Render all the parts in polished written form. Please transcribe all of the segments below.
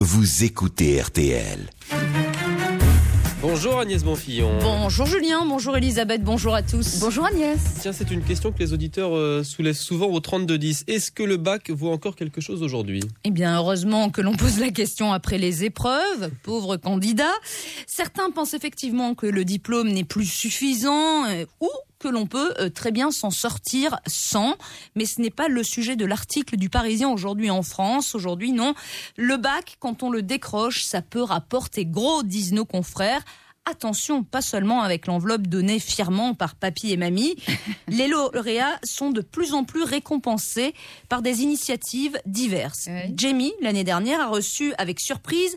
Vous écoutez RTL. Bonjour Agnès Bonfillon. Bonjour Julien, bonjour Elisabeth, bonjour à tous. Bonjour Agnès. Tiens, c'est une question que les auditeurs soulèvent souvent au 3210. Est-ce que le bac vaut encore quelque chose aujourd'hui ? Eh bien, heureusement que l'on pose la question après les épreuves, pauvres candidats. Certains pensent effectivement que le diplôme n'est plus suffisant ou que l'on peut très bien s'en sortir sans, mais ce n'est pas le sujet de l'article du Parisien aujourd'hui en France. Aujourd'hui, non. Le bac, quand on le décroche, ça peut rapporter gros, disent nos confrères. Attention, pas seulement avec l'enveloppe donnée fièrement par papy et mamie. Les lauréats sont de plus en plus récompensés par des initiatives diverses. Oui. Jamie, l'année dernière, a reçu avec surprise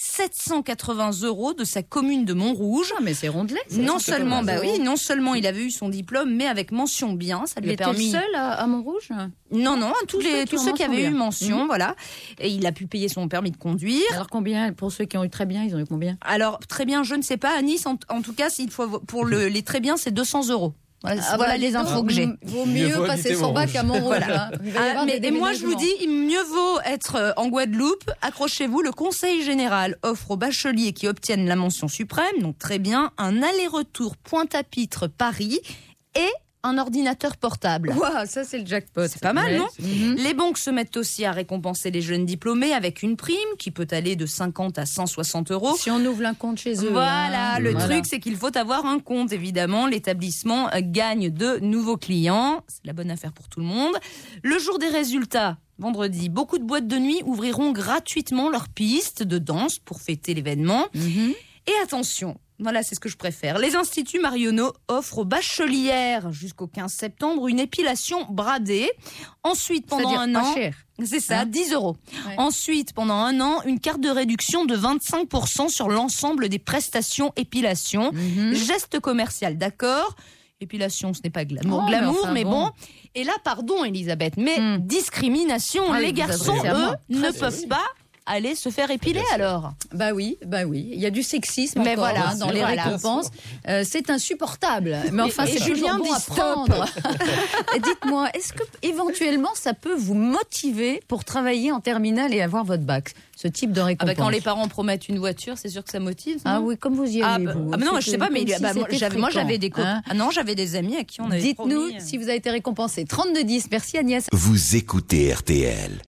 780 € de sa commune de Montrouge. Ah, mais c'est rondelet. Non seulement il avait eu son diplôme, mais avec mention bien. Ça lui a permis. Il était seul à Montrouge ? Non, tous ceux qui avaient eu mention, voilà. Et il a pu payer son permis de conduire. Alors combien, pour ceux qui ont eu très bien, ils ont eu combien ? Alors très bien, je ne sais pas. À Nice, en tout cas, pour les très bien, c'est 200 €. Voilà les infos que j'ai. Vaut mieux passer son bac à Montrouge. Voilà. Et moi, je vous dis, mieux vaut être en Guadeloupe. Accrochez-vous, le Conseil général offre aux bacheliers qui obtiennent la mention suprême, donc très bien, un aller-retour Pointe-à-Pitre Paris et un ordinateur portable. Waouh, ça c'est le jackpot. C'est pas mal, non ? Les banques se mettent aussi à récompenser les jeunes diplômés avec une prime qui peut aller de 50 à 160 €. Si on ouvre un compte chez eux. Voilà, le truc c'est qu'il faut avoir un compte, évidemment. L'établissement gagne de nouveaux clients. C'est la bonne affaire pour tout le monde. Le jour des résultats, vendredi, beaucoup de boîtes de nuit ouvriront gratuitement leurs pistes de danse pour fêter l'événement. Et attention, voilà, c'est ce que je préfère. Les instituts Marionneau offrent aux bachelières jusqu'au 15 septembre une épilation bradée. Ensuite, pendant un an, c'est ça, 10 €. Ouais. Ensuite, pendant un an, une carte de réduction de 25% sur l'ensemble des prestations épilation. Geste commercial, d'accord. Épilation, ce n'est pas glamour, mais bon. Et là, pardon Elisabeth, mais discrimination. Les garçons, eux, ne peuvent pas aller se faire épiler alors. Bah oui, il y a du sexisme mais encore dans les récompenses. C'est insupportable. Mais enfin, c'est Julien bon à prendre. Dites-moi, est-ce que éventuellement ça peut vous motiver pour travailler en terminale et avoir votre bac, ce type de récompense? Quand les parents promettent une voiture, c'est sûr que ça motive. Non? Ah oui, comme vous y allez. Non, je sais pas, mais moi j'avais des copains. Non, j'avais des amis à qui on avait Dites-nous si vous avez été récompensé. 3210. Merci Agnès. Vous écoutez RTL.